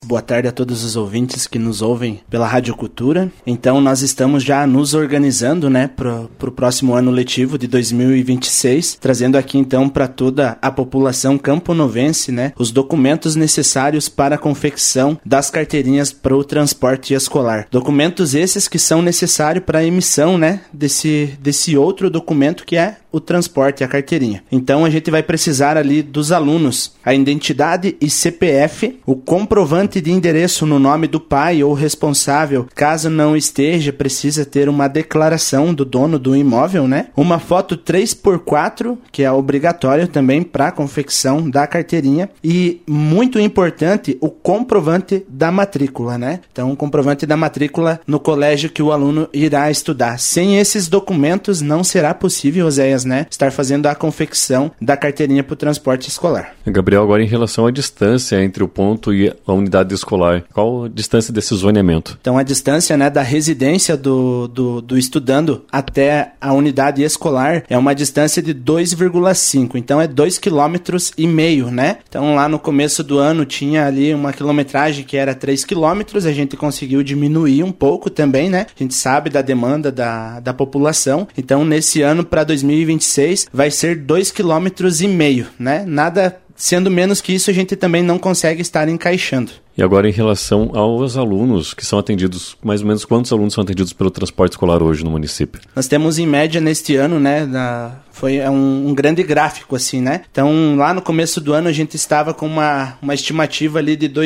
boa tarde a todos os ouvintes que nos ouvem pela Rádio Cultura. Então nós estamos já nos organizando, né, pro próximo ano letivo de 2026, trazendo aqui então para toda a população camponovense, né, os documentos necessários para a confecção das carteirinhas para o transporte escolar. Documentos esses que são necessários para a emissão, né, desse outro documento que é o transporte, a carteirinha. Então a gente vai precisar ali dos alunos a identidade e CPF, o comprovante de endereço no nome do pai ou responsável, caso não esteja, precisa ter uma declaração do dono do imóvel, né? Uma foto 3x4, que é obrigatório também para a confecção da carteirinha, e muito importante, o comprovante da matrícula, né? Então o comprovante da matrícula no colégio que o aluno irá estudar. Sem esses documentos não será possível, Oséias, né, estar fazendo a confecção da carteirinha para o transporte escolar. Gabriel, agora em relação à distância entre o ponto e a unidade escolar, qual a distância desse zoneamento? Então a distância, né, da residência do estudando até a unidade escolar é uma distância de 2,5, então é 2,5 km, né? Então lá no começo do ano tinha ali uma quilometragem que era 3 km, a gente conseguiu diminuir um pouco também, né? A gente sabe da demanda da população, então nesse ano para 2026 vai ser 2,5 km, né? Nada sendo menos que isso, a gente também não consegue estar encaixando. E agora em relação aos alunos que são atendidos, mais ou menos quantos alunos são atendidos pelo transporte escolar hoje no município? Nós temos em média neste ano, né, foi um grande gráfico assim, né? Então lá no começo do ano a gente estava com uma estimativa ali de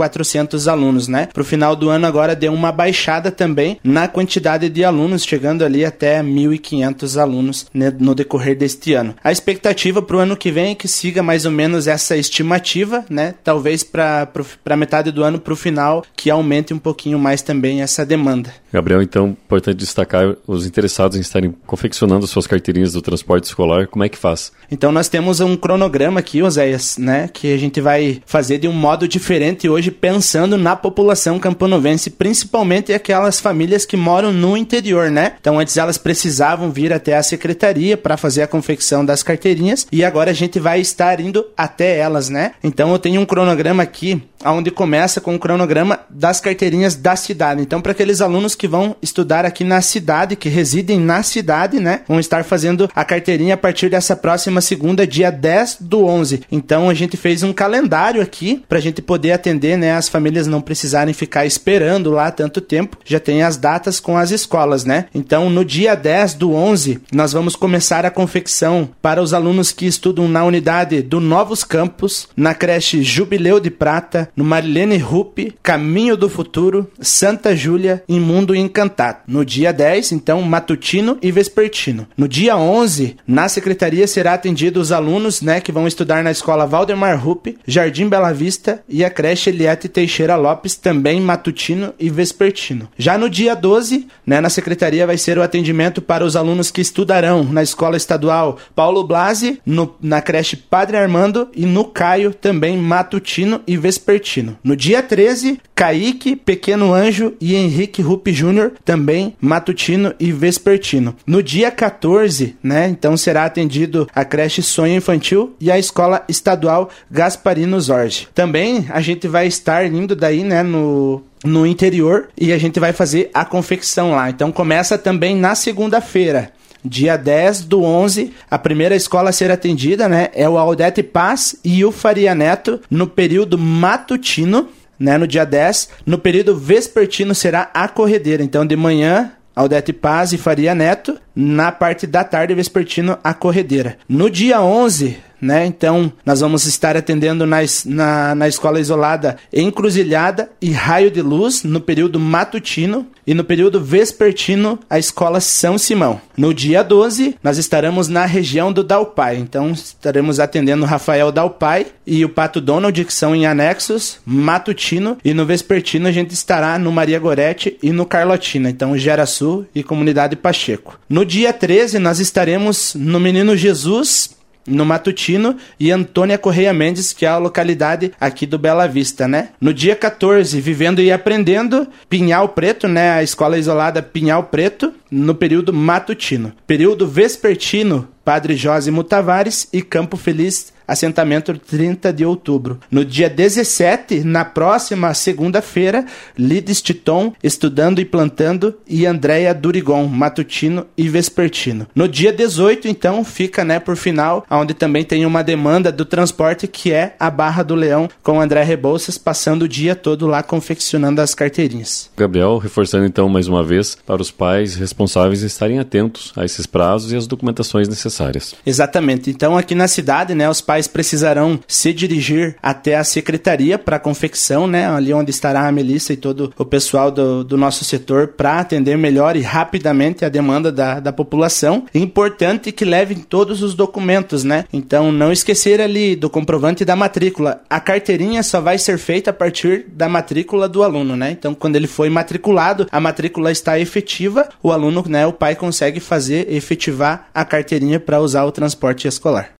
2.400 alunos, né? Pro final do ano agora deu uma baixada também na quantidade de alunos, chegando ali até 1.500 alunos, né, no decorrer deste ano. A expectativa pro ano que vem é que siga mais ou menos essa estimativa, né? Talvez para metade do ano para o final, que aumente um pouquinho mais também essa demanda. Gabriel, então, importante destacar os interessados em estarem confeccionando suas carteirinhas do transporte escolar, como é que faz? Então nós temos um cronograma aqui, Oséias, né, que a gente vai fazer de um modo diferente hoje, pensando na população camponovense, principalmente aquelas famílias que moram no interior, né? Então antes elas precisavam vir até a secretaria para fazer a confecção das carteirinhas e agora a gente vai estar indo até elas, né? Então eu tenho um cronograma aqui, onde começa com o cronograma das carteirinhas da cidade. Então, para aqueles alunos que vão estudar aqui na cidade, que residem na cidade, né, vão estar fazendo a carteirinha a partir dessa próxima segunda, dia 10/11. Então, a gente fez um calendário aqui para a gente poder atender, né, as famílias não precisarem ficar esperando lá tanto tempo. Já tem as datas com as escolas, né? Então, no dia 10/11, nós vamos começar a confecção para os alunos que estudam na unidade do Novos Campos, na creche Jubileu de Prata, no Marilene Rupp, Caminho do Futuro, Santa Júlia e Mundo Encantado. No dia 10, então, matutino e vespertino. No dia 11, na secretaria será atendido os alunos, né, que vão estudar na escola Valdemar Rupp, Jardim Bela Vista e a creche Eliette Teixeira Lopes, também matutino e vespertino. Já no dia 12, né, na secretaria vai ser o atendimento para os alunos que estudarão na escola estadual Paulo Blasi, na creche Padre Armando e no Caio, também matutino e vespertino. No dia 13, Kaique, Pequeno Anjo e Henrique Rupp Júnior, também matutino e vespertino. No dia 14, né, então será atendido a creche Sonho Infantil e a escola estadual Gasparino Zorge. Também a gente vai estar indo daí, né, no interior e a gente vai fazer a confecção lá. Então começa também na segunda-feira. Dia 10/11, a primeira escola a ser atendida, né, é o Aldete Paz e o Faria Neto, no período matutino, né, no dia 10. No período vespertino será a corredeira. Então, de manhã, Aldete Paz e Faria Neto. Na parte da tarde, vespertino, a corredeira. No dia 11... né? Então, nós vamos estar atendendo na escola isolada Encruzilhada e Raio de Luz no período matutino e no período vespertino a escola São Simão. No dia 12, nós estaremos na região do Dalpai. Então, estaremos atendendo o Rafael Dalpai e o Pato Donald, que são em anexos, matutino, e no vespertino a gente estará no Maria Gorete e no Carlotina. Então, Geraçu e Comunidade Pacheco. No dia 13, nós estaremos no Menino Jesus, no matutino, e Antônia Correia Mendes, que é a localidade aqui do Bela Vista, né? No dia 14, Vivendo e Aprendendo, Pinhal Preto, né? A escola isolada Pinhal Preto, no período matutino. Período vespertino, Padre Jósimo Tavares e Campo Feliz, assentamento 30 de outubro. No dia 17, na próxima segunda-feira, Lides Titon, Estudando e Plantando, e Andréia Durigon, Matutino e Vespertino. No dia 18, então, fica, né, por final, onde também tem uma demanda do transporte, que é a Barra do Leão, com André Rebouças, passando o dia todo lá confeccionando as carteirinhas. Gabriel, reforçando então mais uma vez, para os pais responsáveis estarem atentos a esses prazos e as documentações necessárias. Exatamente. Então, aqui na cidade, né, os pais precisarão se dirigir até a secretaria para confecção, né, ali onde estará a Melissa e todo o pessoal do nosso setor, para atender melhor e rapidamente a demanda da população. É importante que levem todos os documentos, né? Então, não esquecer ali do comprovante da matrícula. A carteirinha só vai ser feita a partir da matrícula do aluno, né? Então, quando ele foi matriculado, a matrícula está efetiva, o aluno, né, o pai consegue efetivar a carteirinha para usar o transporte escolar.